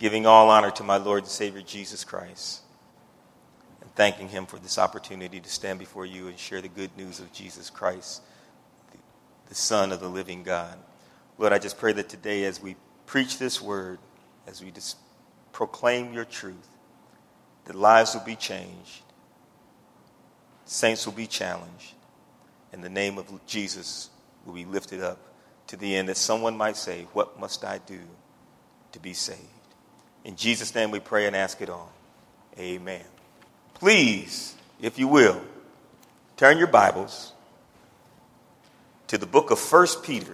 giving all honor to my Lord and Savior Jesus Christ, and thanking him for this opportunity to stand before you and share the good news of Jesus Christ, the Son of the living God. Lord, I just pray that today as we preach this word, as we just proclaim your truth, that lives will be changed, saints will be challenged, and the name of Jesus will be lifted up to the end that someone might say, what must I do to be saved? In Jesus' name we pray and ask it all. Amen. Please, if you will, turn your Bibles to the book of 1 Peter,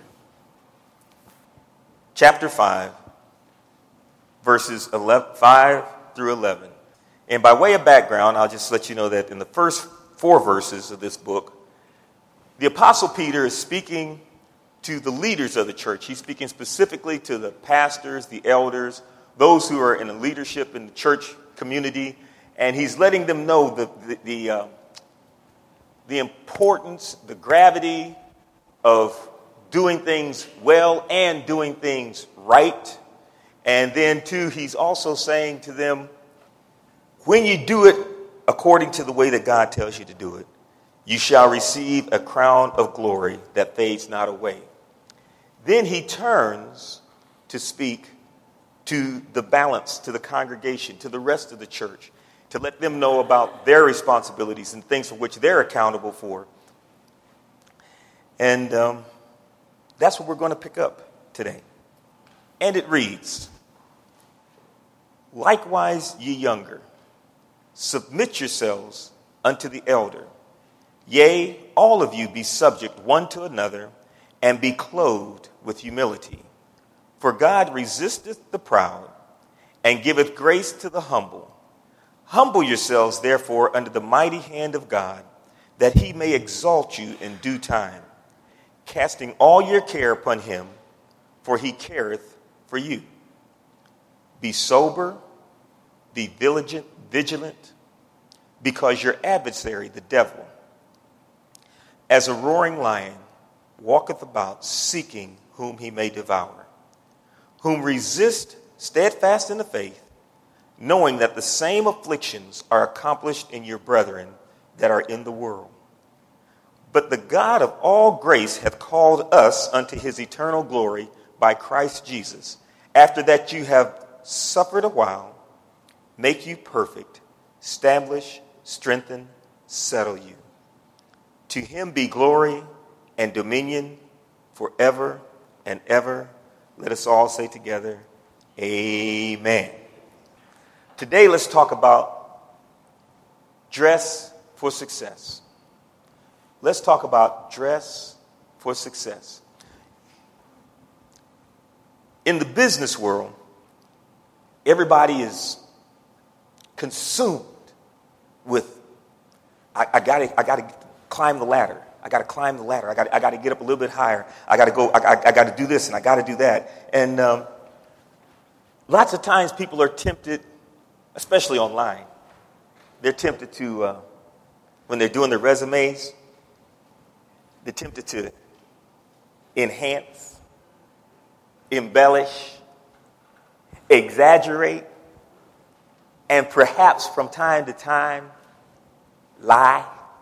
chapter 5, verses 5 through 11. And by way of background, I'll just let you know that in the first 4 verses of this book, the Apostle Peter is speaking to the leaders of the church. He's speaking specifically to the pastors, the elders, those who are in the leadership in the church community, and he's letting them know the importance, the gravity of doing things well and doing things right. And then, too, he's also saying to them, when you do it according to the way that God tells you to do it, you shall receive a crown of glory that fades not away. Then he turns to speak to the balance, to the congregation, to the rest of the church, to let them know about their responsibilities and things for which they're accountable for. And that's what we're going to pick up today. And it reads, likewise, ye younger, submit yourselves unto the elder. Yea, all of you be subject one to another, and be clothed with humility. For God resisteth the proud, and giveth grace to the humble. Humble yourselves, therefore, under the mighty hand of God, that he may exalt you in due time, casting all your care upon him, for he careth for you. Be sober, be vigilant, because your adversary, the devil, as a roaring lion, walketh about, seeking whom he may devour, whom resist steadfast in the faith, knowing that the same afflictions are accomplished in your brethren that are in the world. But the God of all grace hath called us unto his eternal glory by Christ Jesus, after that you have suffered a while, make you perfect, establish, strengthen, settle you. To him be glory and dominion forever and ever. Let us all say together, amen. Today, let's talk about dress for success. Let's talk about dress for success. In the business world, everybody is consumed with, I gotta climb the ladder. I got to climb the ladder. I got to get up a little bit higher. I got to go. I got to do this and I got to do that. And lots of times people are tempted, especially online. They're tempted to, when they're doing their resumes, they're tempted to enhance, embellish, exaggerate, and perhaps from time to time lie.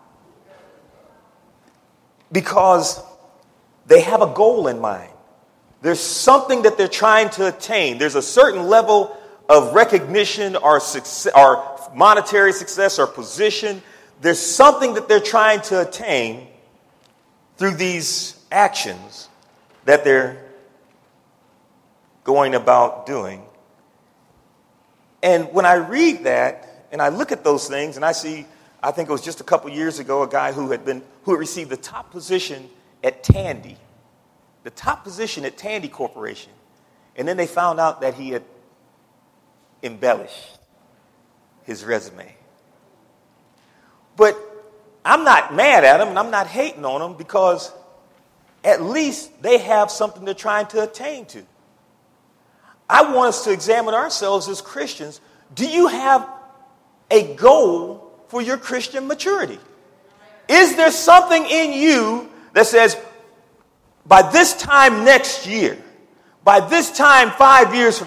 Because they have a goal in mind. There's something that they're trying to attain. There's a certain level of recognition or success, or monetary success or position. There's something that they're trying to attain through these actions that they're going about doing. And when I read that and I look at those things and I see, I think it was just a couple years ago, a guy who had received the top position at Tandy, the top position at Tandy Corporation. And then they found out that he had embellished his resume. But I'm not mad at him and I'm not hating on him, because at least they have something they're trying to attain to. I want us to examine ourselves as Christians. Do you have a goal for your Christian maturity? Is there something in you that says, by this time next year, by this time 5 years from now,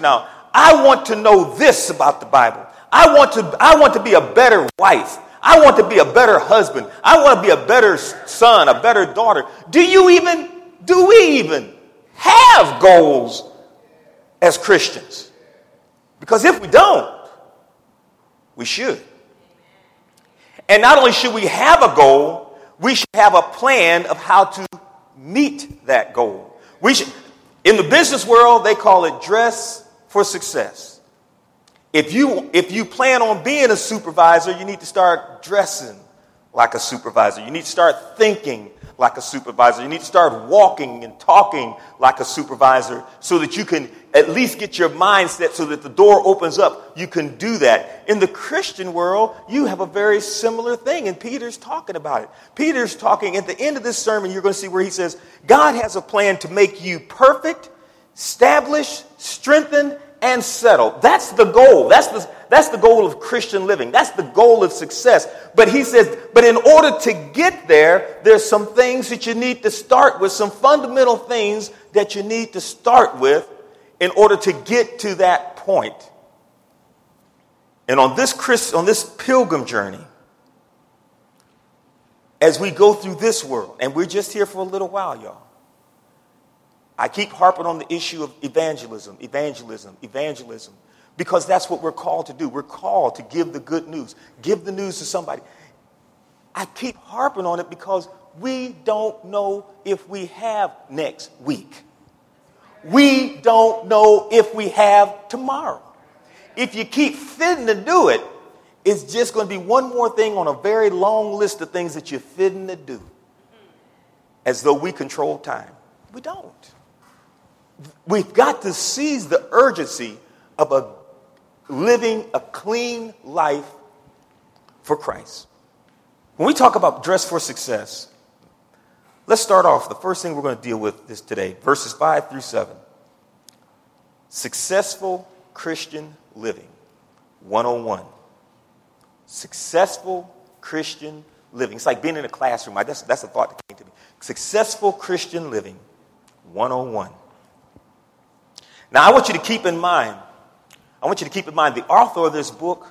I want to know this about the Bible. I want to be a better wife. I want to be a better husband. I want to be a better son, a better daughter. Do we even have goals as Christians? Because if we don't, we should. And not only should we have a goal, we should have a plan of how to meet that goal. In the business world, they call it dress for success. If you plan on being a supervisor, you need to start dressing like a supervisor. You need to start thinking like a supervisor. You need to start walking and talking like a supervisor so that you can at least get your mindset so that the door opens up. You can do that. In the Christian world, you have a very similar thing, and Peter's talking about it. Peter's talking at the end of this sermon, you're going to see where he says, God has a plan to make you perfect, establish, strengthen, and settle. That's the goal. That's the goal of Christian living. That's the goal of success. But he says, but in order to get there, there's some things that you need to start with, some fundamental things that you need to start with in order to get to that point. And on this pilgrim journey, as we go through this world, and we're just here for a little while, y'all, I keep harping on the issue of evangelism, because that's what we're called to do. We're called to give the good news, give the news to somebody. I keep harping on it because we don't know if we have next week. We don't know if we have tomorrow. If you keep fitting to do it, it's just going to be one more thing on a very long list of things that you're fitting to do. As though we control time. We don't. We've got to seize the urgency of living a clean life for Christ. When we talk about dress for success, let's start off. The first thing we're going to deal with is today, verses 5 through 7. Successful Christian living, 101. Successful Christian living. It's like being in a classroom. That's the thought that came to me. Successful Christian living, 101. Now, I want you to keep in mind, the author of this book,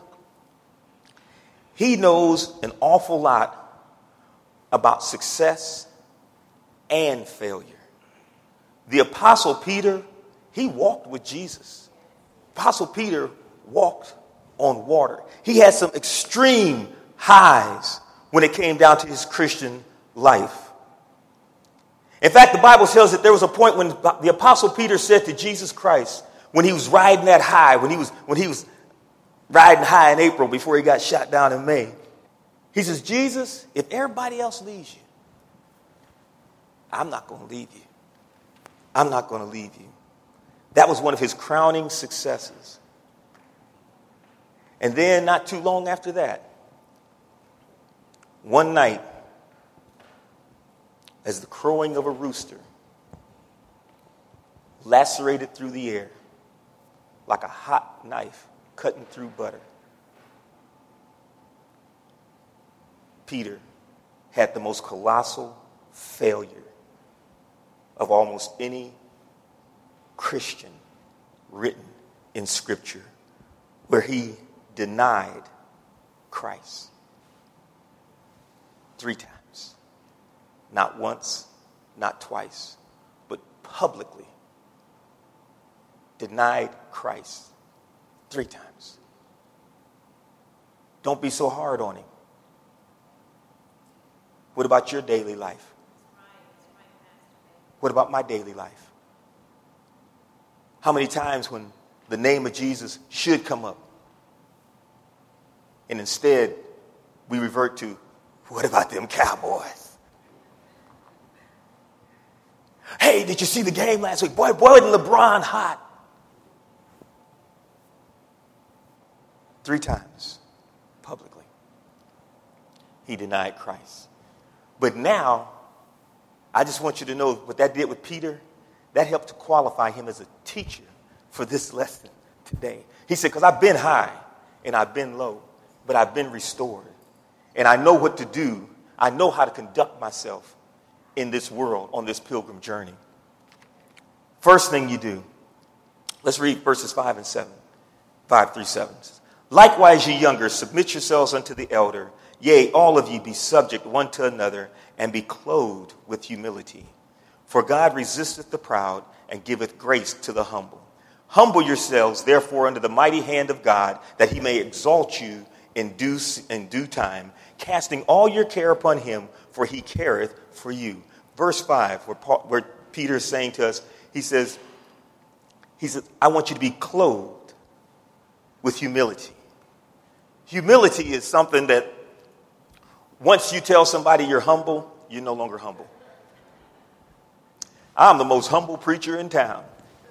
he knows an awful lot about success and failure. The Apostle Peter, he walked with Jesus. Apostle Peter walked on water. He had some extreme highs when it came down to his Christian life. In fact, the Bible tells that there was a point when the Apostle Peter said to Jesus Christ, when he was riding that high, when he was riding high in April before he got shot down in May, he says, Jesus, if everybody else leaves you, I'm not going to leave you. I'm not going to leave you. That was one of his crowning successes. And then not too long after that, one night, as the crowing of a rooster lacerated through the air like a hot knife cutting through butter, Peter had the most colossal failure of almost any Christian written in Scripture, where he denied Christ 3 times. Not once, not twice, but publicly denied Christ 3 times. Don't be so hard on him. What about your daily life? What about my daily life? How many times when the name of Jesus should come up, and instead we revert to, what about them Cowboys? Hey, did you see the game last week? Boy, wasn't LeBron hot? 3 times publicly he denied Christ. But now, I just want you to know what that did with Peter. That helped to qualify him as a teacher for this lesson today. He said, because I've been high and I've been low, but I've been restored. And I know what to do. I know how to conduct myself in this world on this pilgrim journey. First thing you do Let's read verses 5 and 7. 5 through 7. Likewise, ye younger, submit yourselves unto the elder. Yea, all of you be subject one to another, and be clothed with humility. For God resisteth the proud, and giveth grace to the humble. Humble yourselves, therefore, under the mighty hand of God, that he may exalt you in due time, casting all your care upon him, for he careth for you. Verse 5, where Peter is saying to us, he says, I want you to be clothed with humility. Humility is something that once you tell somebody you're humble, you're no longer humble. I'm the most humble preacher in town.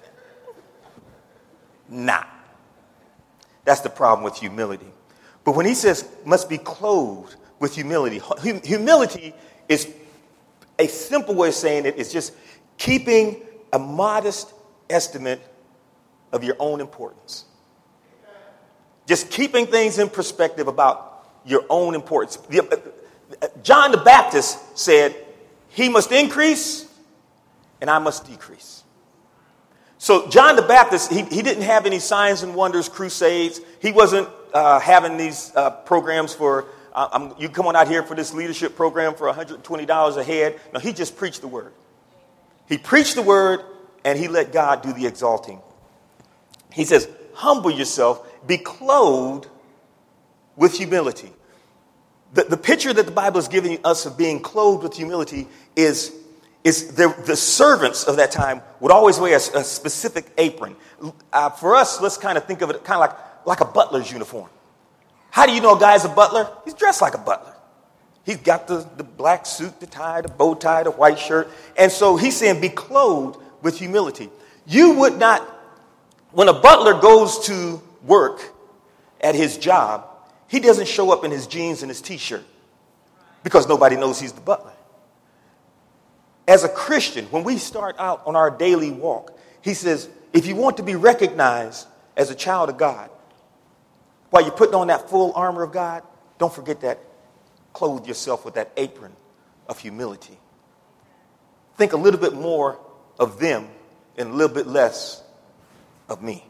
Nah. That's the problem with humility. But when he says must be clothed with humility, humility is a simple way of saying it is just keeping a modest estimate of your own importance. Just keeping things in perspective about your own importance. John the Baptist said, he must increase and I must decrease. So John the Baptist, he didn't have any signs and wonders, crusades. He wasn't having these programs for, you come on out here for this leadership program for $120 a head. No, he just preached the word. He preached the word and he let God do the exalting. He says, humble yourself, be clothed with humility. The picture that the Bible is giving us of being clothed with humility is the servants of that time would always wear a specific apron. For us, let's kind of think of it kind of like a butler's uniform. How do you know a guy's a butler? He's dressed like a butler. He's got the black suit, the tie, the bow tie, the white shirt. And so he's saying be clothed with humility. You would not, when a butler goes to work at his job, he doesn't show up in his jeans and his t-shirt because nobody knows he's the butler. As a Christian, when we start out on our daily walk, he says, if you want to be recognized as a child of God, while you're putting on that full armor of God, don't forget that. Clothe yourself with that apron of humility. Think a little bit more of them and a little bit less of me.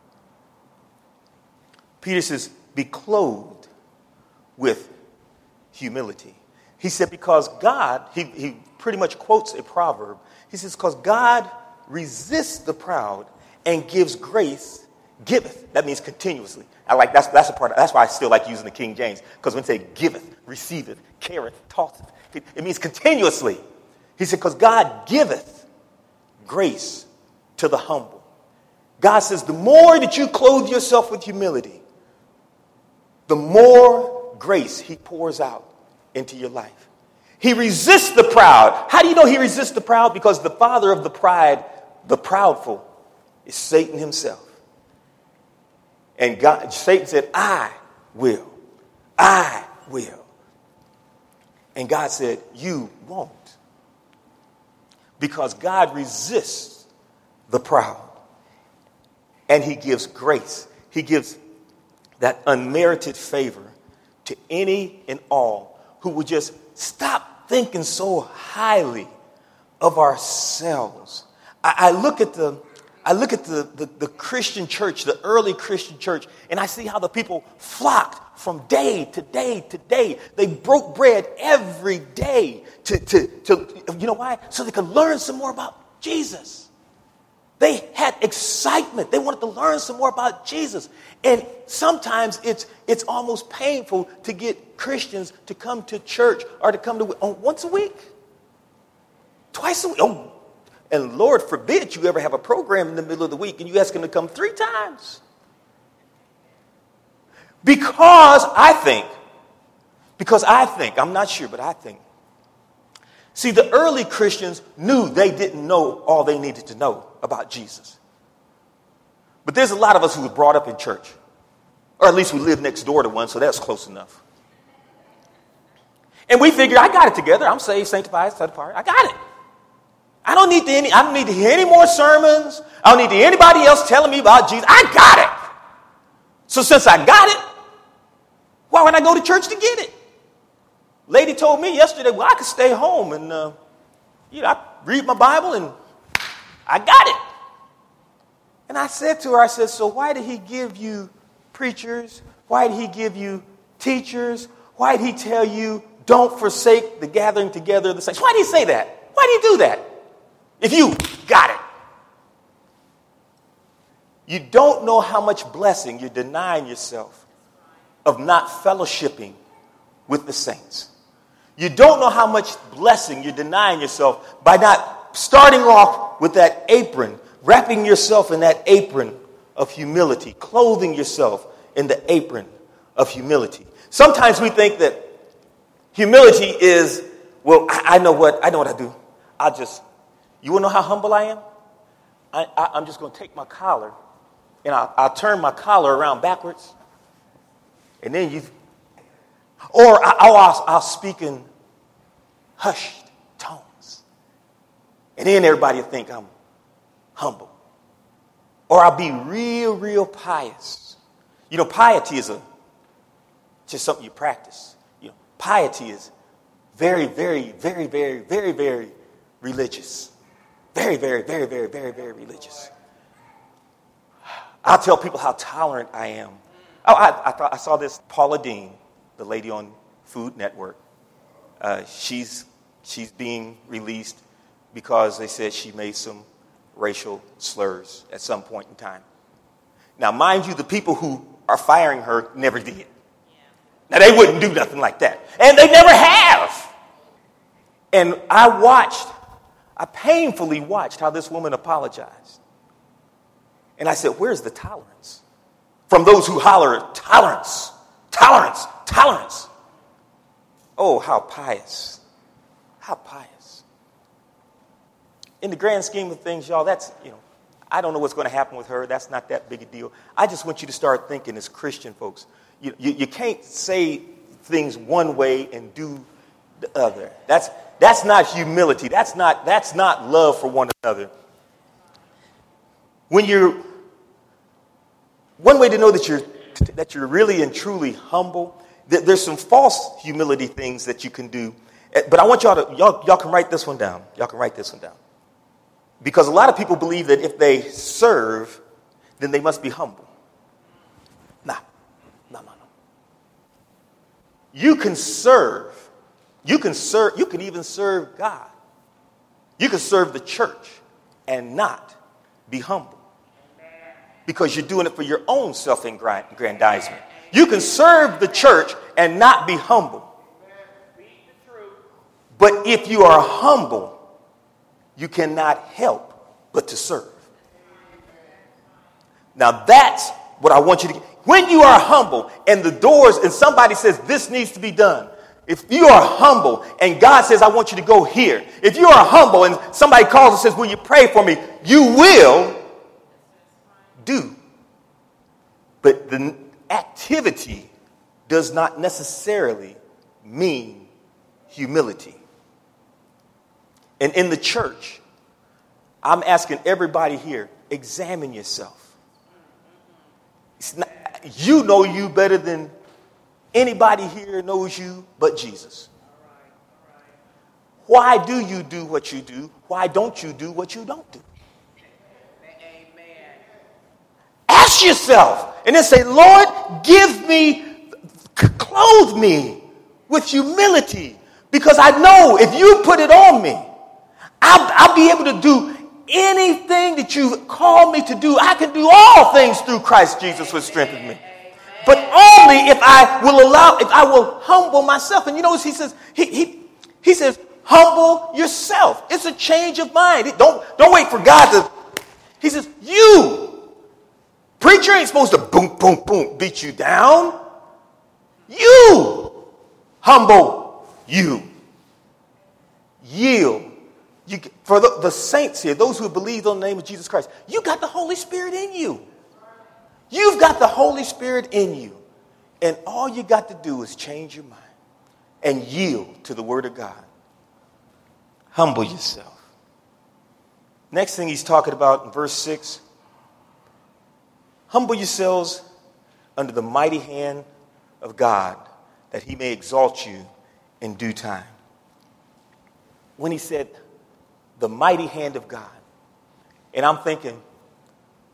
Peter says, be clothed with humility. He said, because God, he pretty much quotes a proverb. He says, because God resists the proud and gives grace, giveth. That means continuously. That's a part. That's why I still like using the King James, because when they say giveth, receiveth, careth, tosseth, it means continuously. He said, because God giveth grace to the humble. God says, the more that you clothe yourself with humility, the more grace he pours out into your life. He resists the proud. How do you know he resists the proud? Because the father of the pride, the proudful, is Satan himself. And Satan said, I will. I will. And God said, you won't. Because God resists the proud. And he gives grace. He gives that unmerited favor to any and all who would just stop thinking so highly of ourselves. I look at the Christian church, the early Christian church, and I see how the people flocked from day to day to day. They broke bread every day to you know why? So they could learn some more about Jesus. They had excitement. They wanted to learn some more about Jesus. And sometimes it's almost painful to get Christians to come to church or to come to once a week, twice a week. Oh, and Lord forbid you ever have a program in the middle of the week and you ask them to come 3 times. Because I think, I'm not sure, but I think. See, the early Christians knew they didn't know all they needed to know about Jesus. But there's a lot of us who were brought up in church. Or at least we live next door to one, so that's close enough. And we figured, I got it together. I'm saved, sanctified, set apart. I got it. I don't need to hear any more sermons. I don't need to hear anybody else telling me about Jesus. I got it. So since I got it, why would I go to church to get it? Lady told me yesterday, well, I could stay home and, I read my Bible and I got it. And I said to her, I said, so why did he give you preachers? Why did he give you teachers? Why did he tell you don't forsake the gathering together of the saints? Why did he say that? Why did he do that? If you got it. You don't know how much blessing you're denying yourself of not fellowshipping with the saints. You don't know how much blessing you're denying yourself by not starting off with that apron, wrapping yourself in that apron of humility, clothing yourself in the apron of humility. Sometimes we think that humility is, well, I know what I do. You want to know how humble I am? I'm just going to take my collar and I'll turn my collar around backwards. And then I'll speak in hushed tones. And then everybody will think I'm humble. Or I'll be real pious. You know, piety is just something you practice. You know, piety is very religious. Very religious. I'll tell people how tolerant I am. I saw this Paula Deen, the lady on Food Network. She's being released because they said she made some racial slurs at some point in time. Now, mind you, the people who are firing her never did. Now, they wouldn't do nothing like that. And they never have. And I painfully watched how this woman apologized. And I said, where's the tolerance? From those who holler, tolerance, tolerance, tolerance. Oh, how pious. How pious. In the grand scheme of things, y'all, I don't know what's going to happen with her. That's not that big a deal. I just want you to start thinking as Christian folks. You can't say things one way and do the other. That's not humility. That's not love for one another. One way to know that you're really and truly humble, there's some false humility things that you can do. But I want y'all can write this one down. Y'all can write this one down. Because a lot of people believe that if they serve, then they must be humble. No. You can serve. You can even serve God. You can serve the church and not be humble. Because you're doing it for your own self-aggrandizement. You can serve the church and not be humble. But if you are humble, you cannot help but to serve. Now that's what I want you to get. When you are humble and the doors and somebody says this needs to be done, if you are humble and God says I want you to go here, if you are humble and somebody calls and says will you pray for me, you will do. But the activity does not necessarily mean humility. And in the church, I'm asking everybody here, examine yourself. You know you better than anybody here knows you but Jesus. Why do you do what you do? Why don't you do what you don't do? Ask yourself and then say, Lord, clothe me with humility. Because I know if you put it on me, I'll be able to do anything that you call me to do. I can do all things through Christ Jesus who strengthens me. But only if I will humble myself. And you know what he says? He says, humble yourself. It's a change of mind. Don't wait for God to. He says, preacher ain't supposed to boom, beat you down. You humble you. Yield. For the saints here, those who believe on the name of Jesus Christ, you got the Holy Spirit in you. You've got the Holy Spirit in you. And all you got to do is change your mind and yield to the Word of God. Humble yourself. Next thing he's talking about in verse 6, humble yourselves under the mighty hand of God, that he may exalt you in due time. When he said, the mighty hand of God. And I'm thinking,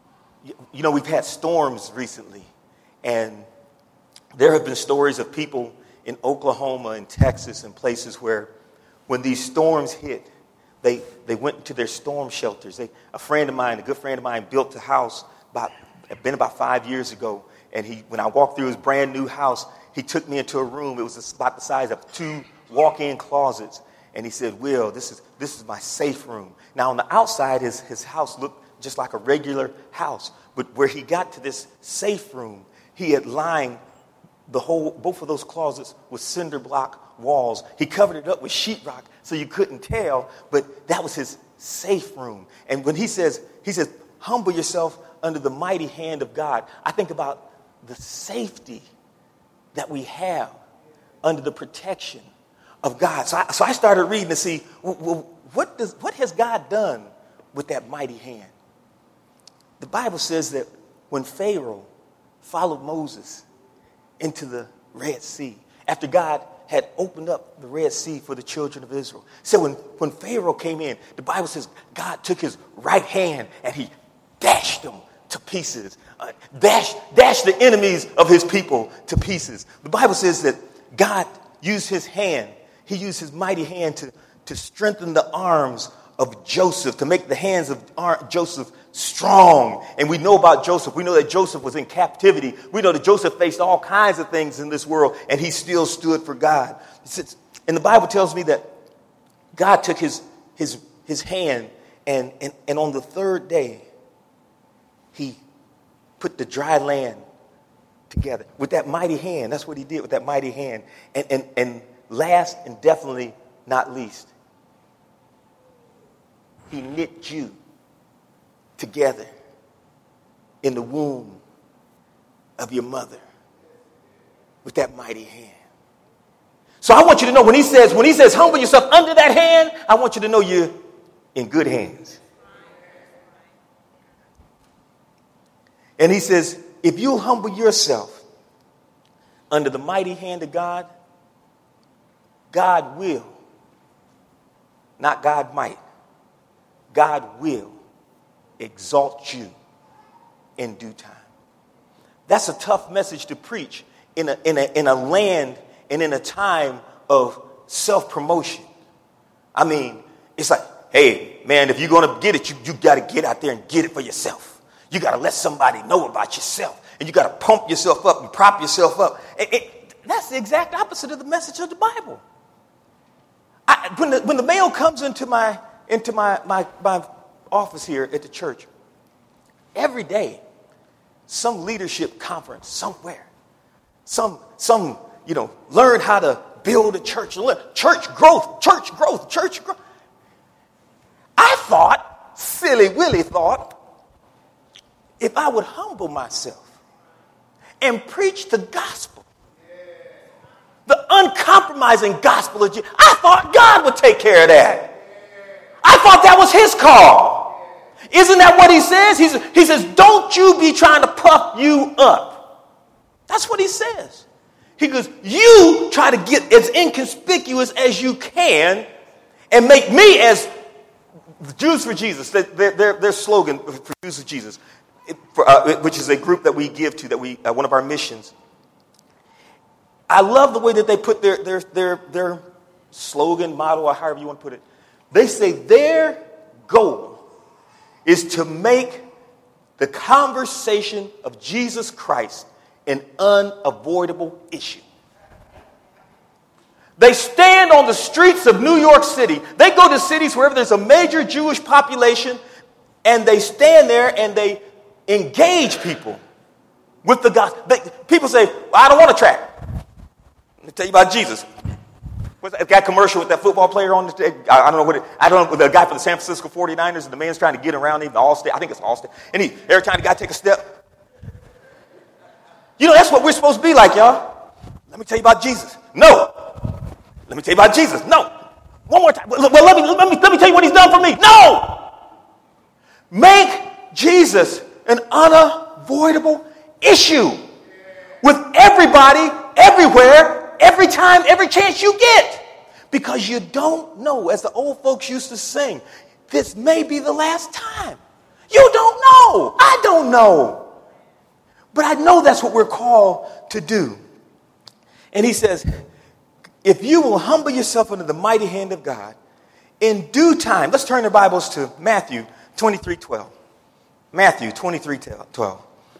You know, we've had storms recently, and there have been stories of people in Oklahoma and Texas and places where when these storms hit, they went into their storm shelters. A good friend of mine, built a house about 5 years ago. And when I walked through his brand new house, he took me into a room. It was about the size of 2 walk-in closets. And he said, Will, this is my safe room. Now, on the outside, his house looked just like a regular house. But where he got to this safe room, he had lined both of those closets with cinder block walls. He covered it up with sheetrock so you couldn't tell, but that was his safe room. And when he says, humble yourself under the mighty hand of God, I think about the safety that we have under the protection of God. So I started reading to see, what has God done with that mighty hand? The Bible says that when Pharaoh followed Moses into the Red Sea, after God had opened up the Red Sea for the children of Israel. So when Pharaoh came in, the Bible says God took his right hand and he dashed them to pieces, dashed the enemies of his people to pieces. The Bible says that God used his hand, he used his mighty hand to strengthen the arms of Joseph, to make the hands of Joseph strong. And we know about Joseph. We know that Joseph was in captivity. We know that Joseph faced all kinds of things in this world, and he still stood for God. And the Bible tells me that God took his hand, and on the third day, he put the dry land together with that mighty hand. That's what he did with that mighty hand. And last and definitely not least, he knit you together in the womb of your mother with that mighty hand. So I want you to know when he says humble yourself under that hand, I want you to know you're in good hands. And he says, if you humble yourself under the mighty hand of God, God will, not God might, God will exalt you in due time. That's a tough message to preach in a land and in a time of self-promotion. I mean, it's like, hey, man, if you're going to get it, you got to get out there and get it for yourself. You got to let somebody know about yourself. And you got to pump yourself up and prop yourself up. That's the exact opposite of the message of the Bible. When the mail comes into my office here at the church, every day, some leadership conference somewhere, some learn how to build a church, church growth. I thought, silly Willie thought, if I would humble myself and preach the gospel, the uncompromising gospel of Jesus, I thought God would take care of that. I thought that was his call. Isn't that what he says? He says, don't you be trying to puff you up. That's what he says. He goes, you try to get as inconspicuous as you can and make me as Jews for Jesus. Their slogan for Jews for Jesus, which is a group that we give to, one of our missions. I love the way that they put their slogan, motto, or however you want to put it. They say their goal is to make the conversation of Jesus Christ an unavoidable issue. They stand on the streets of New York City. They go to cities wherever there's a major Jewish population, and they stand there and they engage people with the gospel. People say, well, I don't want a tract. Let me tell you about Jesus. What's that commercial with that football player on the? I don't know the guy for the San Francisco 49ers, and the man's trying to get around him, Allstate. I think it's Allstate. And every time the guy take a step. You know, that's what we're supposed to be like, y'all. Let me tell you about Jesus. No. Let me tell you about Jesus. No. One more time. Well, let me tell you what he's done for me. No. Make Jesus an unavoidable issue with everybody, everywhere, every time, every chance you get. Because you don't know, as the old folks used to sing, this may be the last time. You don't know. I don't know. But I know that's what we're called to do. And he says, if you will humble yourself under the mighty hand of God, in due time, let's turn the Bibles to Matthew 23:12. Matthew 23:12.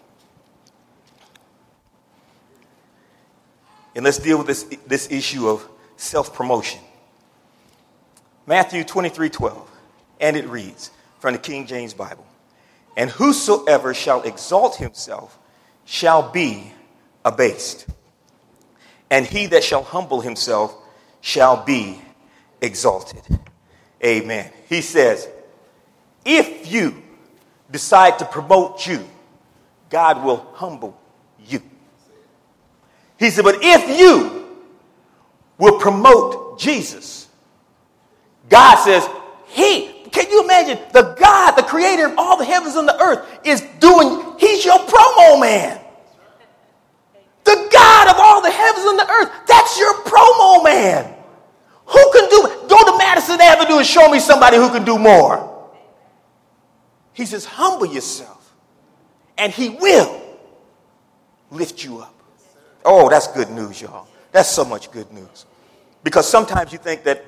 And let's deal with this issue of self-promotion. Matthew 23:12. And it reads from the King James Bible. And whosoever shall exalt himself shall be abased. And he that shall humble himself shall be exalted. Amen. He says, if you decide to promote you, God will humble you. He said, but if you will promote Jesus, God says, can you imagine the God, the creator of all the heavens and the earth he's your promo man. The God of all the heavens and the earth, that's your promo man. Who can go to Madison Avenue and show me somebody who can do more? He says, humble yourself and he will lift you up. Oh, that's good news, y'all. That's so much good news. Because sometimes you think that,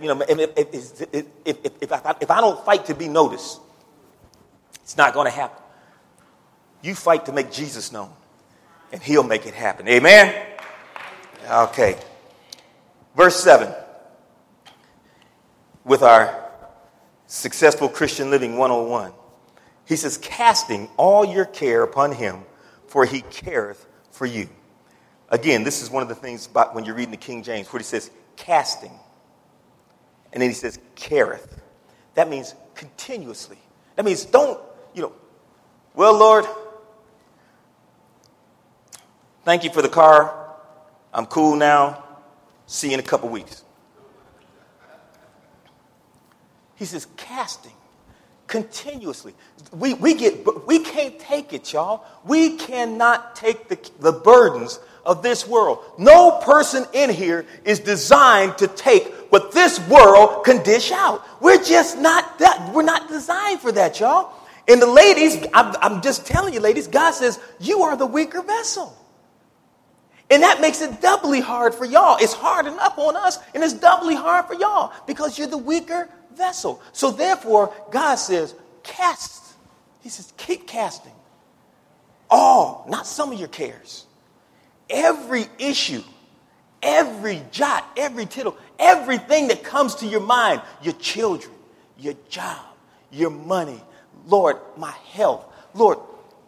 if I don't fight to be noticed, it's not going to happen. You fight to make Jesus known, and he'll make it happen. Amen? Okay. Verse 7. With our Successful Christian Living 101. He says, casting all your care upon him, for he careth for you. Again, this is one of the things about when you're reading the King James, where he says, casting. And then he says, careth. That means continuously. That means don't, well, Lord, thank you for the car. I'm cool now. See you in a couple weeks. He says, casting continuously. We can't take it, y'all. We cannot take the burdens of this world. No person in here is designed to take what this world can dish out. We're just not that. We're not designed for that, y'all. And the ladies, I'm just telling you, ladies, God says, you are the weaker vessel. And that makes it doubly hard for y'all. It's hard enough on us, and it's doubly hard for y'all because you're the weaker vessel. So therefore, God says, cast. He says, keep casting. All, not some of your cares. Every issue, every jot, every tittle, everything that comes to your mind, your children, your job, your money, Lord, my health. Lord,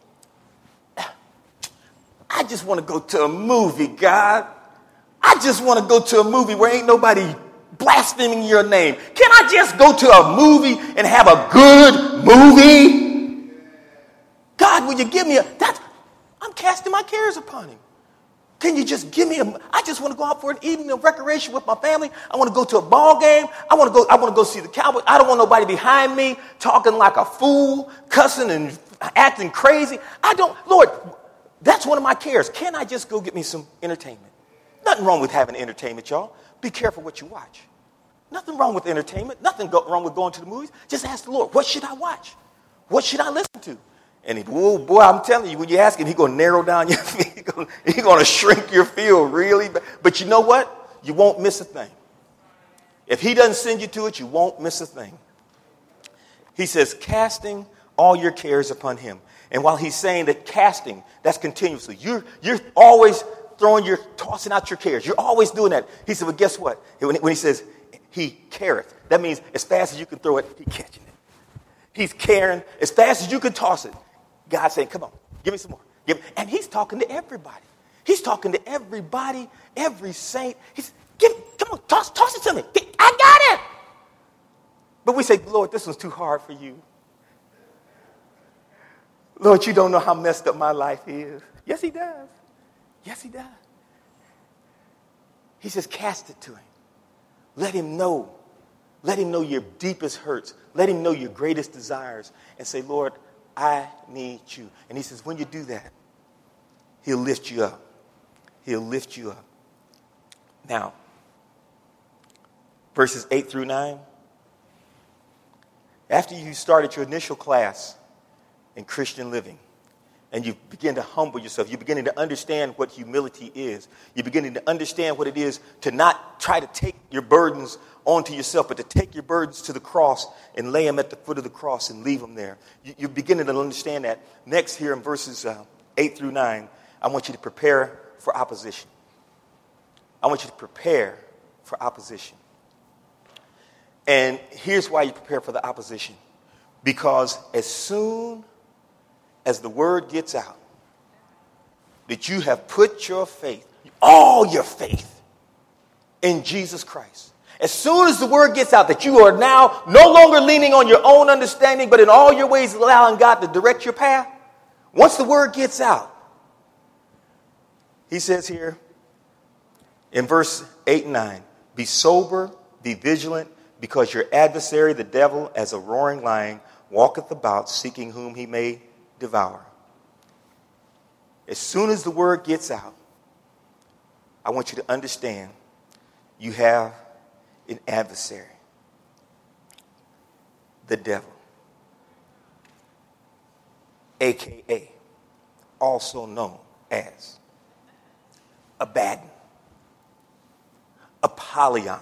I just want to go to a movie, God. I just want to go to a movie where ain't nobody blaspheming your name. Can I just go to a movie and have a good movie? God, will you give me I'm casting my cares upon him. Can you just give me I just want to go out for an evening of recreation with my family. I want to go to a ball game. I want to go see the Cowboys. I don't want nobody behind me talking like a fool, cussing and acting crazy. Lord, that's one of my cares. Can I just go get me some entertainment? Nothing wrong with having entertainment, y'all. Be careful what you watch. Nothing wrong with entertainment. Nothing wrong with going to the movies. Just ask the Lord, what should I watch? What should I listen to? And boy, I'm telling you, when you ask him, he's going to narrow down your field. He's going to shrink your field really. But you know what? You won't miss a thing. If he doesn't send you to it, you won't miss a thing. He says, casting all your cares upon him. And while he's saying that casting, that's continuously. You're always tossing out your cares. You're always doing that. He said, well, guess what? When he says, he careth, that means as fast as you can throw it, he's catching it. He's caring as fast as you can toss it. God's saying, come on, give me some more. And he's talking to everybody. He's talking to everybody, every saint. He's, come on, toss it to me. I got it. But we say, Lord, this one's too hard for you. Lord, you don't know how messed up my life is. Yes, he does. Yes, he does. He says, cast it to him. Let him know. Let him know your deepest hurts. Let him know your greatest desires. And say, Lord, I need you. And he says, when you do that, he'll lift you up. He'll lift you up. Now, verses 8 through 9. After you started your initial class in Christian living, and you begin to humble yourself, you're beginning to understand what humility is. You're beginning to understand what it is to not try to take your burdens onto yourself, but to take your burdens to the cross and lay them at the foot of the cross and leave them there. You're beginning to understand that. Next, here in verses 8 through 9, I want you to prepare for opposition. I want you to prepare for opposition. And here's why you prepare for the opposition. Because as soon as the word gets out that you have put your faith, all your faith, in Jesus Christ, as soon as the word gets out that you are now no longer leaning on your own understanding, but in all your ways allowing God to direct your path, once the word gets out, he says here in verse 8 and 9, be sober, be vigilant, because your adversary, the devil, as a roaring lion, walketh about, seeking whom he may devour. As soon as the word gets out, I want you to understand you have an adversary, the devil, a.k.a. also known as Abaddon, Apollyon,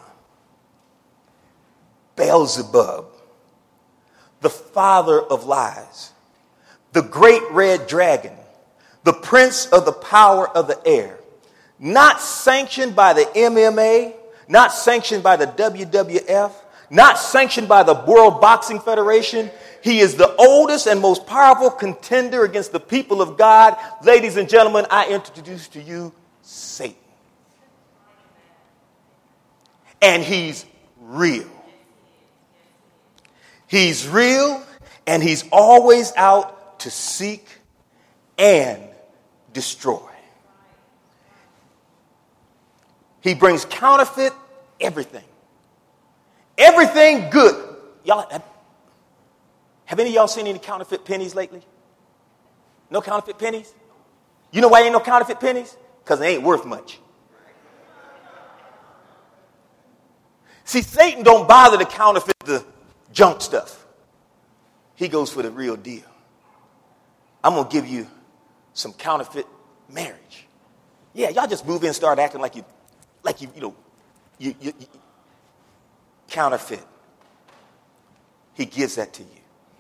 Beelzebub, the father of lies, the great red dragon, the prince of the power of the air, not sanctioned by the MMA, not sanctioned by the WWF, not sanctioned by the World Boxing Federation. He is the oldest and most powerful contender against the people of God. Ladies and gentlemen, I introduce to you Satan. And he's real. He's real, and he's always out to seek and destroy. He brings counterfeit everything. Everything good. Y'all, have any of y'all seen any counterfeit pennies lately? No counterfeit pennies? You know why ain't no counterfeit pennies? Because they ain't worth much. See, Satan don't bother to counterfeit the junk stuff. He goes for the real deal. I'm going to give you some counterfeit marriage. Yeah, y'all just move in and start acting like you counterfeit. He gives that to you.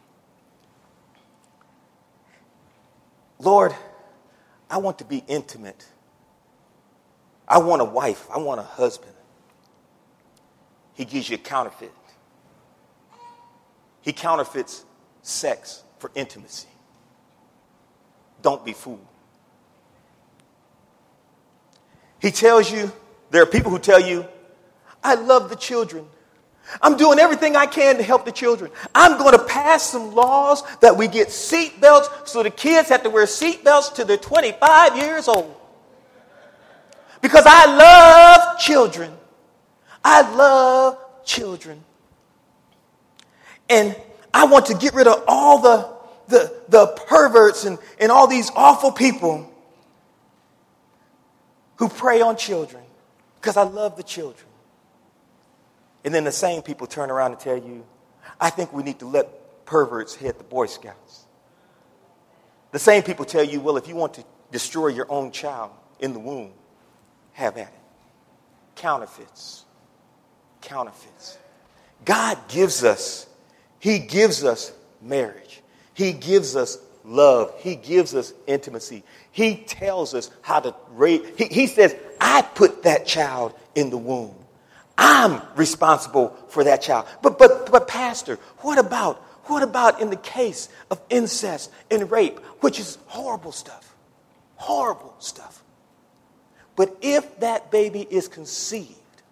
Lord, I want to be intimate. I want a wife. I want a husband. He gives you a counterfeit. He counterfeits sex for intimacy. Don't be fooled. He tells you, there are people who tell you, I love the children. I'm doing everything I can to help the children. I'm going to pass some laws that we get seat belts so the kids have to wear seat belts till they're 25 years old. Because I love children. I love children. And I want to get rid of all the perverts and all these awful people who prey on children because I love the children. And then the same people turn around and tell you, I think we need to let perverts head the Boy Scouts. The same people tell you, well, if you want to destroy your own child in the womb, have at it. Counterfeits. Counterfeits. God gives us, he gives us marriage. He gives us love. He gives us intimacy. He tells us how to raise. He says, I put that child in the womb. I'm responsible for that child. But Pastor, what about in the case of incest and rape, which is horrible stuff? Horrible stuff. But if that baby is conceived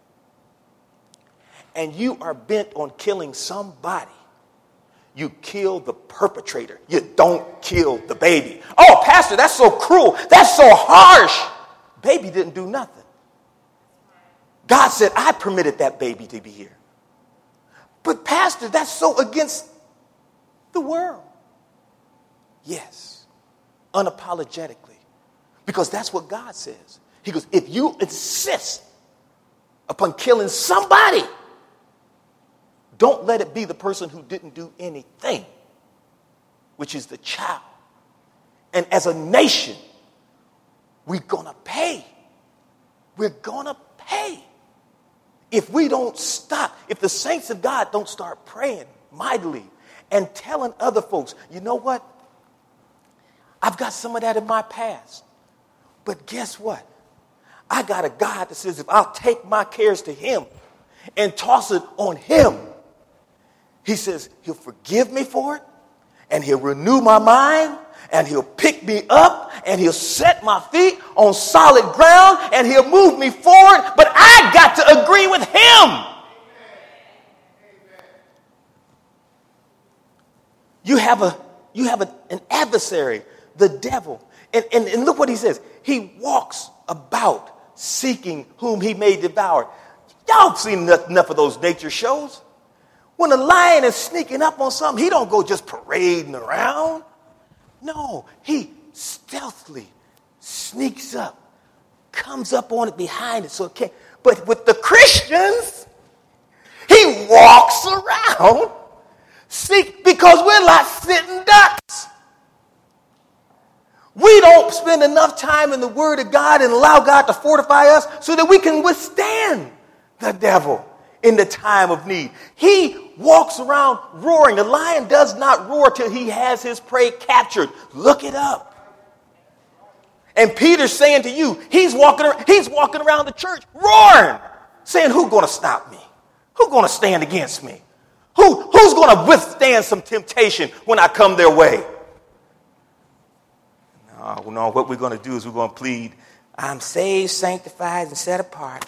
and you are bent on killing somebody, you kill the perpetrator. You don't kill the baby. Oh, Pastor, that's so cruel. That's so harsh. Baby didn't do nothing. God said, I permitted that baby to be here. But Pastor, that's so against the world. Yes, unapologetically. Because that's what God says. He goes, if you insist upon killing somebody, don't let it be the person who didn't do anything. which is the child. And as a nation, we're going to pay. We're going to pay. If we don't stop, if the saints of God don't start praying mightily and telling other folks, you know what? I've got some of that in my past. But guess what? I got a God that says if I'll take my cares to him and toss it on him, he says he'll forgive me for it, and he'll renew my mind, and he'll pick me up, and he'll set my feet on solid ground, and he'll move me forward. But I got to agree with him. You have an adversary, the devil. And look what he says. He walks about seeking whom he may devour. Y'all have seen enough of those nature shows. When a lion is sneaking up on something, he don't go just parading around. No, he stealthily sneaks up, comes up on it behind it so it can't. But with the Christians, he walks around because we're like sitting ducks. We don't spend enough time in the Word of God and allow God to fortify us so that we can withstand the devil in the time of need. He walks around roaring. The lion does not roar till he has his prey captured. Look it up. And Peter's saying to you, he's walking around the church roaring, saying, who's going to stop me? Who's going to stand against me? Who's going to withstand some temptation when I come their way? No, what we're going to do is we're going to plead, I'm saved, sanctified, and set apart.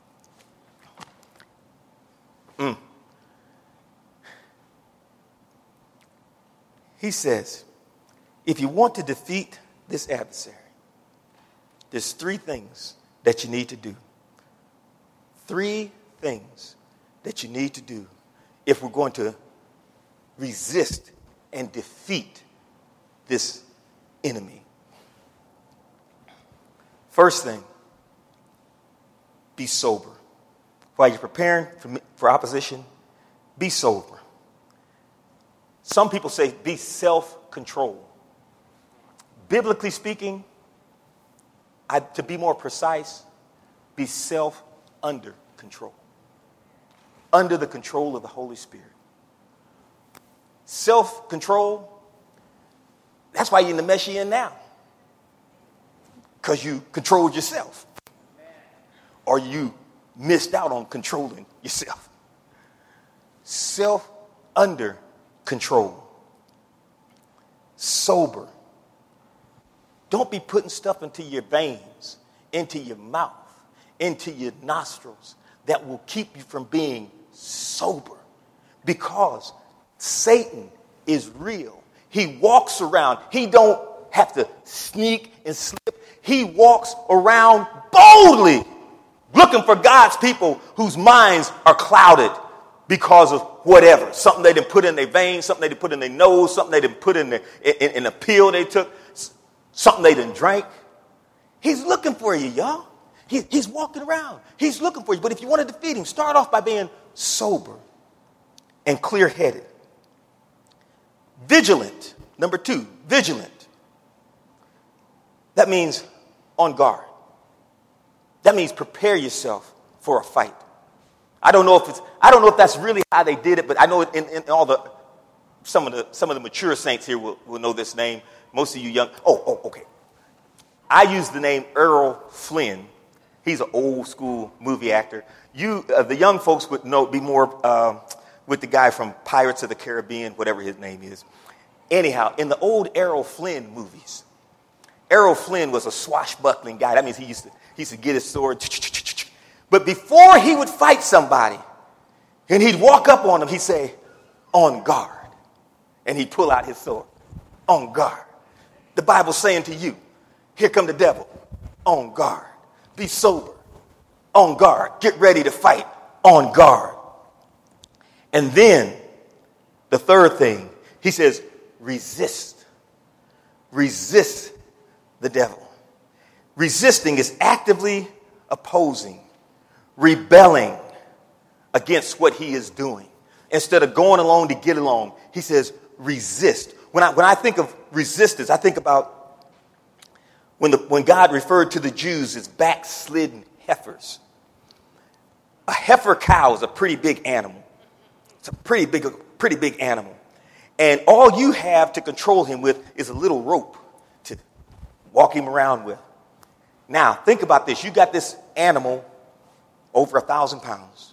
He says, if you want to defeat this adversary, there's 3 things that you need to do. 3 things that you need to do if we're going to resist and defeat this enemy. First thing, be sober. While you're preparing for opposition, be sober. Some people say be self-controlled. Biblically speaking, to be more precise, be under control. Under the control of the Holy Spirit. Self-control, that's why you're in the mess you're in now. Because you controlled yourself. Or you missed out on controlling yourself. Under control. Sober. Don't be putting stuff into your veins, into your mouth, into your nostrils that will keep you from being sober. Because Satan is real. He walks around. He don't have to sneak and slip. He walks around boldly looking for God's people whose minds are clouded because of whatever. Something they didn't put in their veins, something they didn't put in their nose, something they didn't put in a pill they took, something they didn't drink. He's looking for you, y'all. He's walking around. He's looking for you. But if you want to defeat him, start off by being sober and clear-headed. Vigilant. Number 2, vigilant. That means on guard. That means prepare yourself for a fight. I don't know if that's really how they did it, but I know in all some of the mature saints here will know this name. Most of you young. Okay. I use the name Errol Flynn. He's an old school movie actor. The young folks would be more with the guy from Pirates of the Caribbean, whatever his name is. Anyhow, in the old Errol Flynn movies, Errol Flynn was a swashbuckling guy. That means he used to get his sword. But before he would fight somebody, and he'd walk up on them, he'd say, on guard. And he'd pull out his sword. On guard. The Bible's saying to you, here come the devil. On guard. Be sober. On guard. Get ready to fight. On guard. And then, the third thing, he says, resist. Resist the devil. Resisting is actively opposing, rebelling against what he is doing. Instead of going along to get along, he says, resist. when I think of resistance, I think about when God referred to the Jews as backslidden heifers. A heifer cow is a pretty big animal. It's a pretty big animal. And all you have to control him with is a little rope to walk him around with. Now, think about this. You got this animal over 1,000 pounds.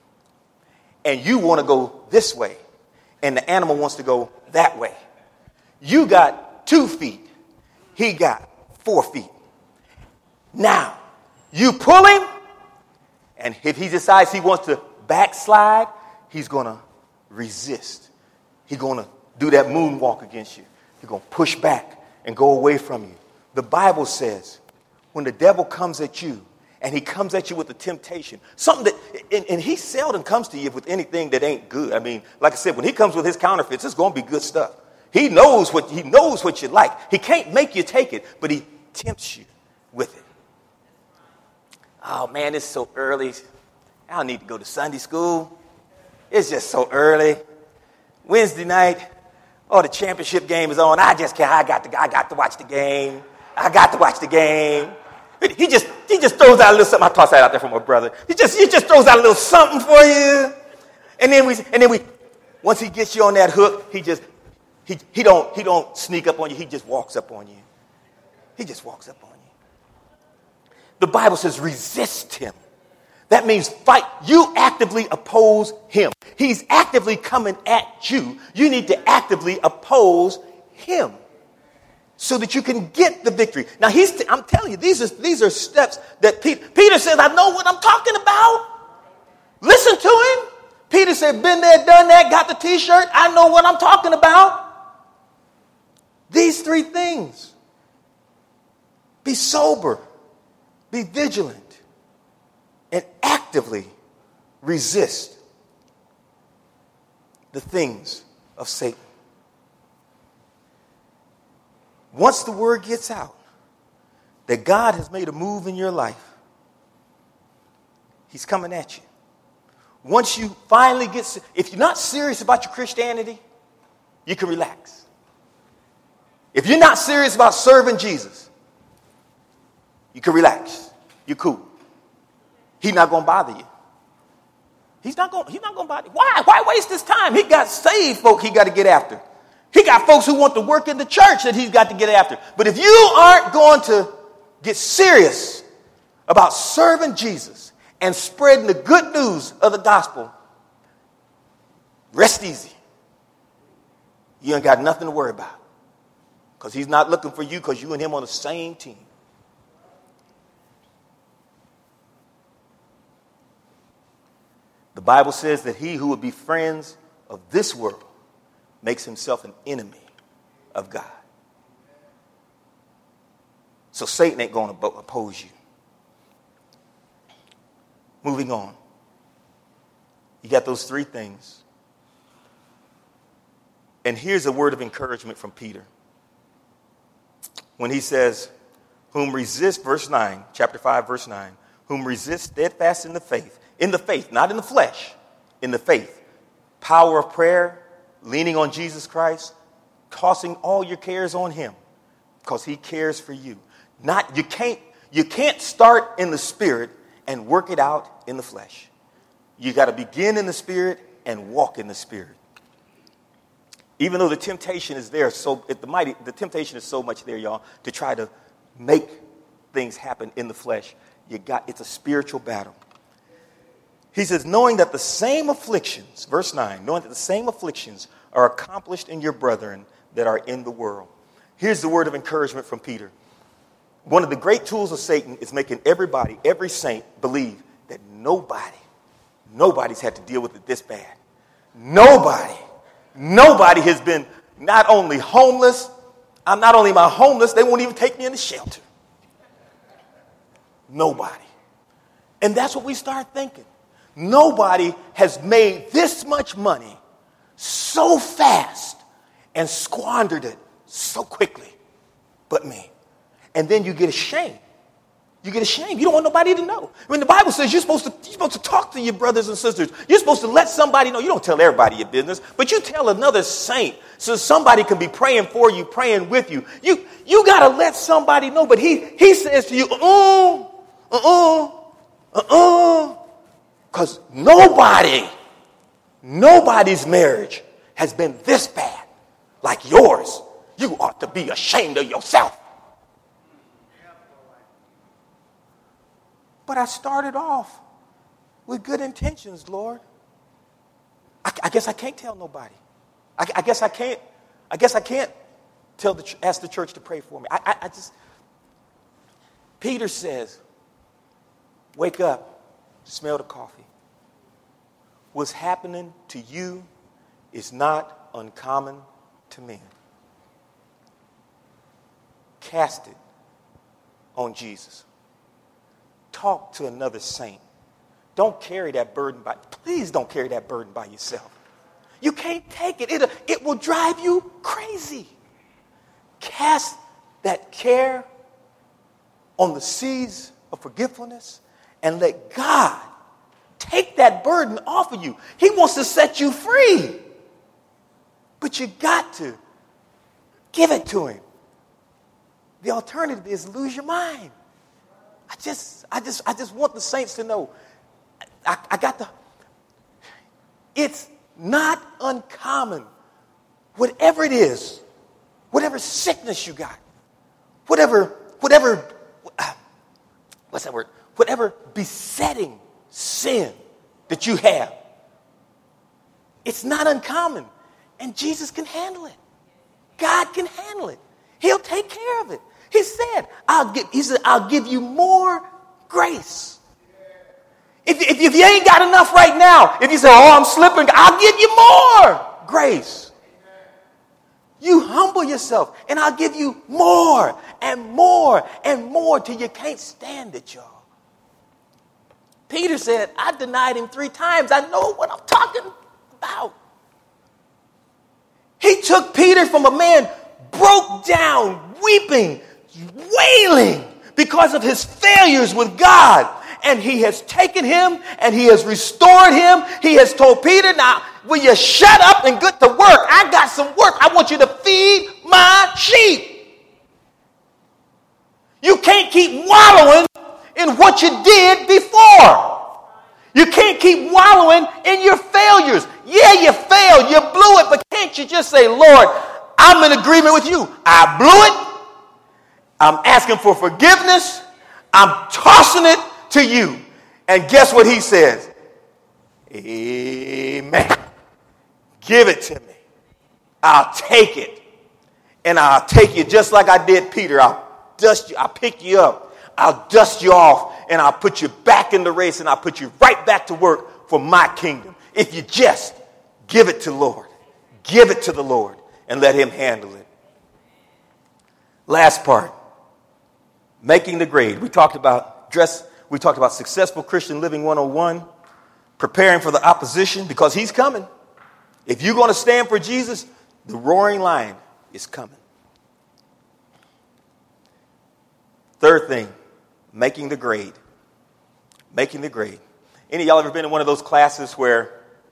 And you want to go this way. And the animal wants to go that way. You got 2 feet. He got 4 feet. Now, you pull him. And if he decides he wants to backslide, he's going to resist. He's going to do that moonwalk against you. He's going to push back and go away from you. The Bible says when the devil comes at you and he comes at you with a temptation, something that, and he seldom comes to you with anything that ain't good. I mean, like I said, when he comes with his counterfeits, it's going to be good stuff. He knows what you like. He can't make you take it, but he tempts you with it. Oh, man, it's so early. I don't need to go to Sunday school. It's just so early. Wednesday night, the championship game is on. I just can't. I got to watch the game. I got to watch the game. He just throws out a little something. I tossed that out there for my brother. He just throws out a little something for you. And then we once he gets you on that hook, he don't sneak up on you. He just walks up on you. He just walks up on you. The Bible says resist him. That means fight. You actively oppose him. He's actively coming at you. You need to actively oppose him so that you can get the victory. Now, I'm telling you, these are steps that Peter says, I know what I'm talking about. Listen to him. Peter said, been there, done that, got the t-shirt. I know what I'm talking about. These 3 things. Be sober. Be vigilant. And actively resist the things of Satan. Once the word gets out that God has made a move in your life, he's coming at you. Once you finally if you're not serious about your Christianity, you can relax. If you're not serious about serving Jesus, you can relax. You're cool. He's not going to bother you. He's not going to bother you. Why? Why waste his time? He got saved folk he got to get after. He got folks who want to work in the church that he's got to get after. But if you aren't going to get serious about serving Jesus and spreading the good news of the gospel, rest easy. You ain't got nothing to worry about. Because he's not looking for you because you and him on the same team. The Bible says that he who would be friends of this world makes himself an enemy of God. So Satan ain't going to oppose you. Moving on. You got those 3 things. And here's a word of encouragement from Peter. When he says, whom resist, verse 9, chapter 5, verse 9, whom resist steadfast in the faith, not in the flesh, in the faith. Power of prayer, leaning on Jesus Christ, tossing all your cares on him because he cares for you. You can't start in the spirit and work it out in the flesh. You got to begin in the spirit and walk in the spirit. Even though the temptation is there, the temptation is so much there, y'all, to try to make things happen in the flesh. It's a spiritual battle. He says, knowing that the same afflictions, verse 9, knowing that the same afflictions are accomplished in your brethren that are in the world. Here's the word of encouragement from Peter. One of the great tools of Satan is making every saint believe that nobody's had to deal with it this bad. Nobody has been not only homeless, not only am I homeless, they won't even take me in the shelter. Nobody. And that's what we start thinking. Nobody has made this much money so fast and squandered it so quickly but me. And then you get ashamed. You get ashamed. You don't want nobody to know. When the Bible says you're supposed to talk to your brothers and sisters. You're supposed to let somebody know. You don't tell everybody your business, but you tell another saint so somebody can be praying for you, praying with you. You got to let somebody know. But he says to you, because nobody's marriage has been this bad like yours. You ought to be ashamed of yourself. But I started off with good intentions, Lord. I guess I can't tell nobody. I guess I can't ask the church to pray for me. Peter says, wake up, smell the coffee. What's happening to you is not uncommon to men. Cast it on Jesus. Talk to another saint. Don't carry that burden please don't carry that burden by yourself. You can't take it. It will drive you crazy. Cast that care on the seas of forgetfulness and let God take that burden off of you. He wants to set you free. But you got to give it to him. The alternative is lose your mind. I just want the saints to know. It's not uncommon. Whatever it is, whatever sickness you got, whatever besetting sin that you have, it's not uncommon. And Jesus can handle it. God can handle it. He'll take care of it. He said, I'll give you more grace. If you ain't got enough right now, if you say, I'm slipping, I'll give you more grace. You humble yourself, and I'll give you more and more and more till you can't stand it, y'all. Peter said, I denied him 3 times. I know what I'm talking about. He took Peter from a man broke down, weeping, wailing because of his failures with God. And he has taken him and he has restored him. He has told Peter, now, will you shut up and get to work? I got some work. I want you to feed my sheep. You can't keep wallowing in what you did before. You can't keep wallowing in your failures. Yeah, you failed. You blew it. But can't you just say, Lord, I'm in agreement with you. I blew it. I'm asking for forgiveness. I'm tossing it to you. And guess what he says? Amen. Give it to me. I'll take it. And I'll take you just like I did Peter. I'll dust you. I'll pick you up. I'll dust you off. And I'll put you back in the race. And I'll put you right back to work for my kingdom. If you just give it to the Lord. Give it to the Lord. And let him handle it. Last part. Making the grade. We talked about successful Christian living 101. Preparing for the opposition because he's coming. If you're going to stand for Jesus, the roaring lion is coming. Third thing, making the grade. Making the grade. Any of y'all ever been in one of those classes where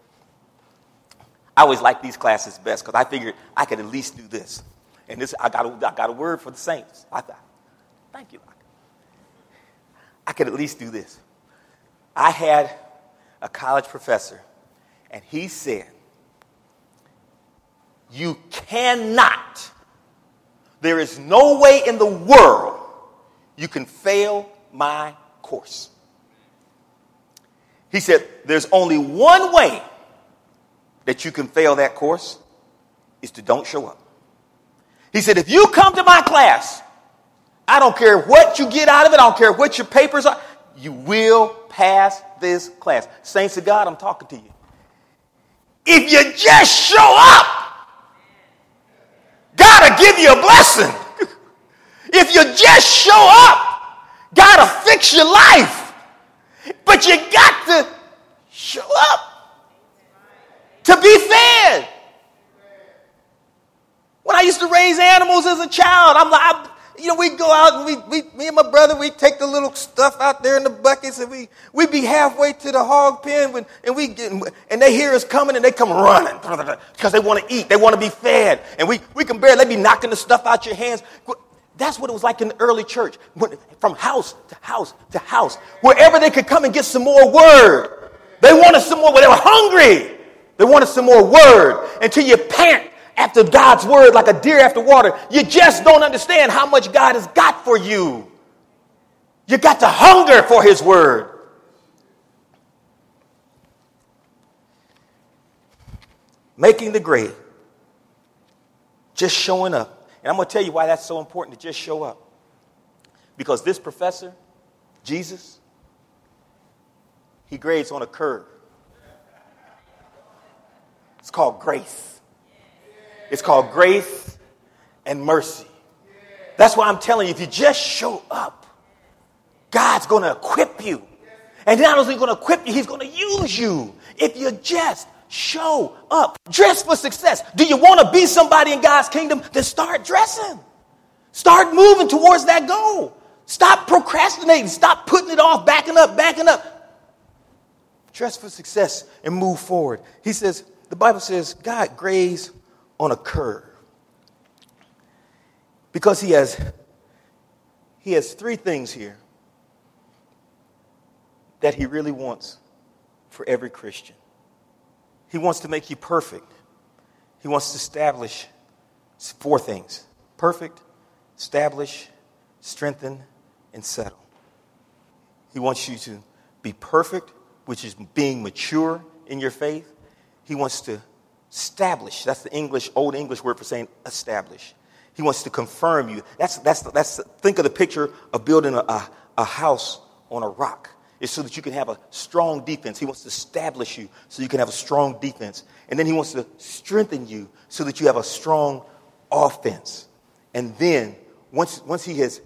I always like these classes best because I figured I could at least do this. And this, I got a word for the saints. I thought, thank you. I could at least do this. I had a college professor, and he said, you cannot, there is no way in the world you can fail my course. He said, there's only one way that you can fail that course is to don't show up. He said, if you come to my class, I don't care what you get out of it. I don't care what your papers are. You will pass this class. Saints of God, I'm talking to you. If you just show up, God will give you a blessing. If you just show up, God will fix your life. But you got to show up to be fed. When I used to raise animals as a child, we go out and me and my brother, we take the little stuff out there in the buckets and we be halfway to the hog pen and they hear us coming and they come running because they want to eat. They want to be fed. And we can barely, they be knocking the stuff out your hands. That's what it was like in the early church, from house to house to house. Wherever they could come and get some more word. They wanted some more, they were hungry. They wanted some more word until you pant after God's word like a deer after water. You just don't understand how much God has got for you. You got to hunger for his word. Making the grade. Just showing up. And I'm going to tell you why that's so important to just show up. Because this professor, Jesus, he grades on a curve. It's called grace. It's called grace and mercy. That's why I'm telling you, if you just show up, God's going to equip you. And not only going to equip you, he's going to use you. If you just show up. Dress for success. Do you want to be somebody in God's kingdom? Then start dressing. Start moving towards that goal. Stop procrastinating. Stop putting it off, backing up. Dress for success and move forward. He says, the Bible says, God grades on a curve. Because he has three things here that he really wants for every Christian. He wants to make you perfect. He wants to establish four things. Perfect, establish, strengthen, and settle. He wants you to be perfect, which is being mature in your faith. He wants to establish. That's the old English word for saying establish. He wants to confirm you. Think of the picture of building a house on a rock. It's so that you can have a strong defense. He wants to establish you so you can have a strong defense. And then he wants to strengthen you so that you have a strong offense. And then once he has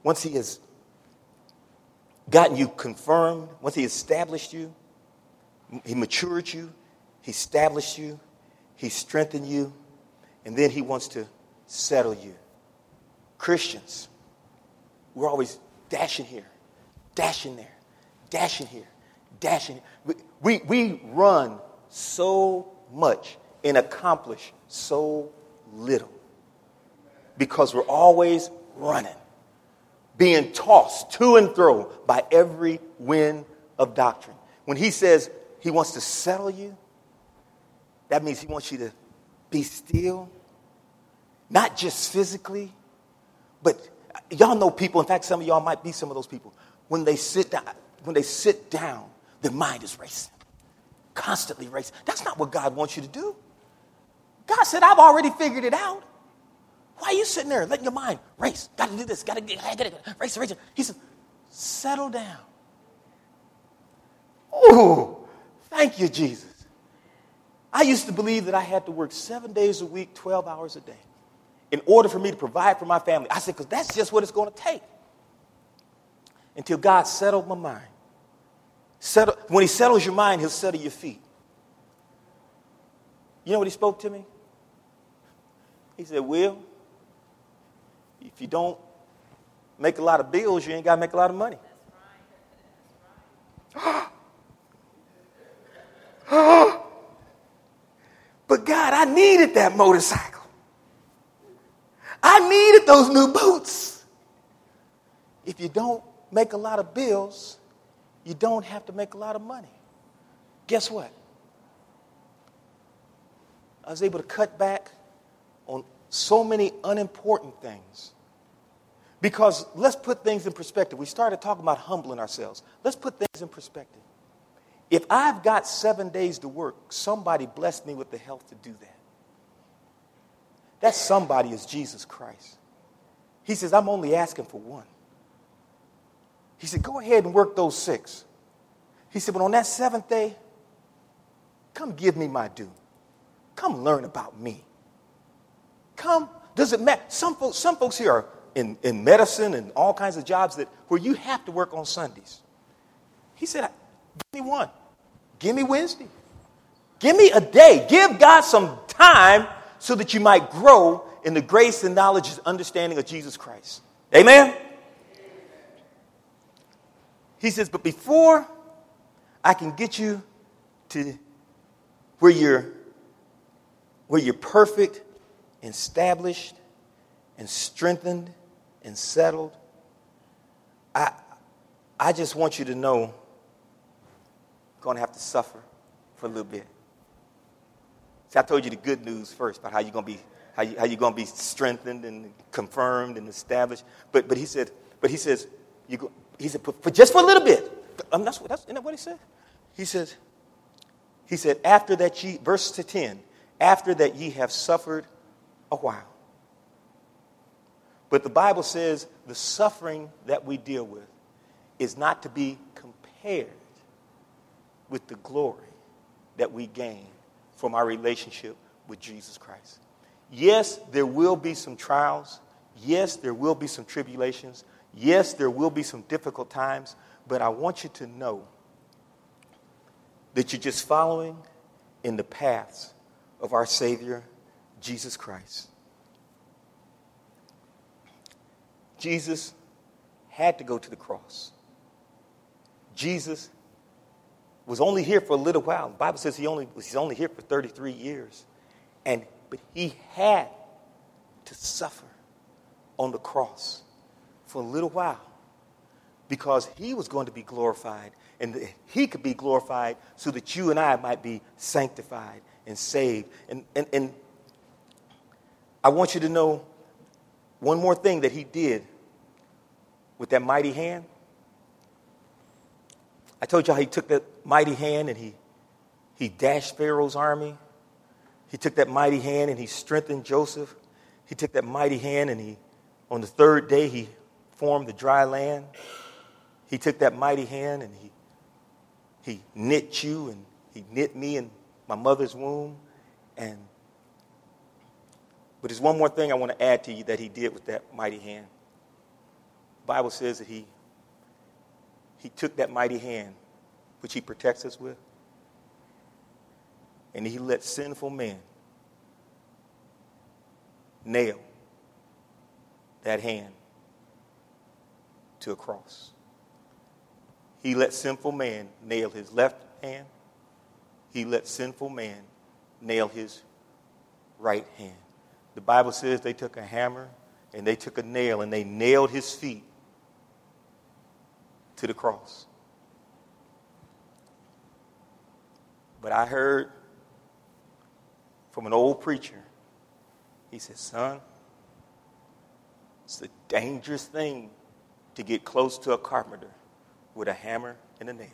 gotten you confirmed, once he established you, he matured you, he established you, he strengthened you, and then he wants to settle you. Christians, we're always dashing here, dashing there. Dashing here, dashing here. We run so much and accomplish so little because we're always running, being tossed to and fro by every wind of doctrine. When he says he wants to settle you, that means he wants you to be still, not just physically, but y'all know people. In fact, some of y'all might be some of those people. When they sit down, their mind is racing, constantly racing. That's not what God wants you to do. God said, I've already figured it out. Why are you sitting there letting your mind race? Got to do this, got to get it, race. He said, settle down. Oh, thank you, Jesus. I used to believe that I had to work 7 days a week, 12 hours a day in order for me to provide for my family. I said, because that's just what it's going to take. Until God settled my mind. When he settles your mind, he'll settle your feet. You know what he spoke to me? He said, Will, if you don't make a lot of bills, you ain't got to make a lot of money. But God, I needed that motorcycle. I needed those new boots. If you don't make a lot of bills, you don't have to make a lot of money. Guess what? I was able to cut back on so many unimportant things. Because let's put things in perspective. We started talking about humbling ourselves. Let's put things in perspective. If I've got 7 days to work, somebody blessed me with the health to do that. That somebody is Jesus Christ. He says, I'm only asking for one. He said, go ahead and work those 6. He said, but on that 7th day, come give me my due. Come learn about me. Come. Does it matter? Some folks here are in medicine and all kinds of jobs where you have to work on Sundays. He said, give me one. Give me Wednesday. Give me a day. Give God some time so that you might grow in the grace and knowledge and understanding of Jesus Christ. Amen? He says, but before I can get you to where you're perfect and established and strengthened and settled, I just want you to know you're going to have to suffer for a little bit. See, I told you the good news first about how you're going to be strengthened and confirmed and established. But he says, for just for a little bit. Isn't that what he said? He said, after that verse 10, after that ye have suffered a while. But the Bible says the suffering that we deal with is not to be compared with the glory that we gain from our relationship with Jesus Christ. Yes, there will be some trials. Yes, there will be some tribulations. Yes, there will be some difficult times. But I want you to know that you're just following in the paths of our Savior, Jesus Christ. Jesus had to go to the cross. Jesus was only here for a little while. The Bible says he's only here for 33 years. But he had to suffer on the cross for a little while because he was going to be glorified, and he could be glorified so that you and I might be sanctified and saved. And I want you to know one more thing that he did with that mighty hand. I told you how he took that mighty hand and he dashed Pharaoh's army. He took that mighty hand and he strengthened Joseph. He took that mighty hand and on the third day, he formed the dry land. He took that mighty hand and he knit you and he knit me in my mother's womb. But there's one more thing I want to add to you that he did with that mighty hand. The Bible says that he took that mighty hand, which he protects us with, and he let sinful men nail that hand to a cross. He let sinful man nail his left hand. He let sinful man nail his right hand. The Bible says they took a hammer and they took a nail and they nailed his feet to the cross. But I heard from an old preacher, he said, son, it's a dangerous thing to get close to a carpenter with a hammer and a nail.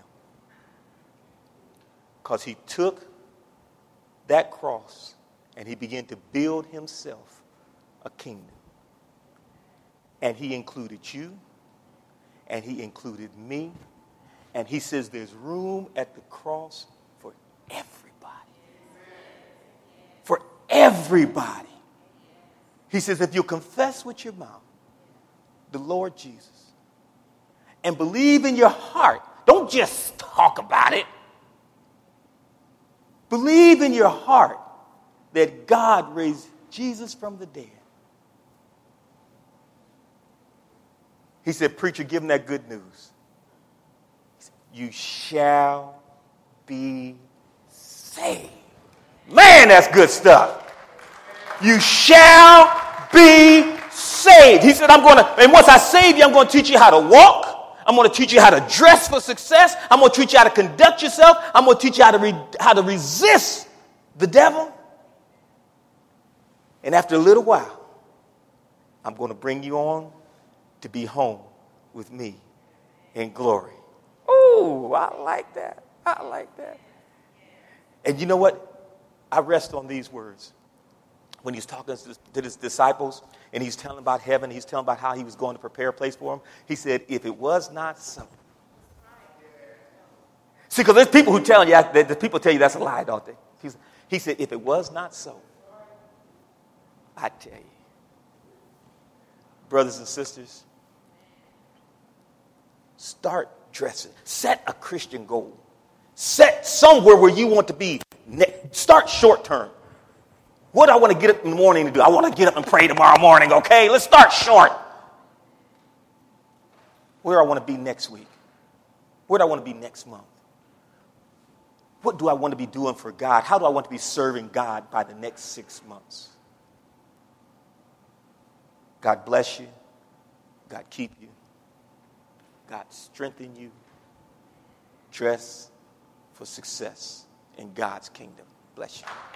Because he took that cross and he began to build himself a kingdom. And he included you, and he included me, and he says there's room at the cross for everybody. For everybody. He says if you confess with your mouth the Lord Jesus and believe in your heart, don't just talk about it. Believe in your heart that God raised Jesus from the dead. He said, preacher, give him that good news. He said, you shall be saved. Man, that's good stuff. You shall be saved. He said, and once I save you, I'm going to teach you how to walk. I'm going to teach you how to dress for success. I'm going to teach you how to conduct yourself. I'm going to teach you how to resist the devil. And after a little while, I'm going to bring you on to be home with me in glory. Ooh, I like that. I like that. And you know what? I rest on these words. When he's talking to his disciples and he's telling about heaven, he's telling about how he was going to prepare a place for them. He said, if it was not so. See, because there's people who tell you, the people tell you that's a lie, don't they? He said, if it was not so, I tell you. Brothers and sisters, start dressing. Set a Christian goal. Set somewhere where you want to be. Start short term. What do I want to get up in the morning to do? I want to get up and pray tomorrow morning, okay? Let's start short. Where I want to be next week? Where do I want to be next month? What do I want to be doing for God? How do I want to be serving God by the next 6 months? God bless you. God keep you. God strengthen you. Dress for success in God's kingdom. Bless you.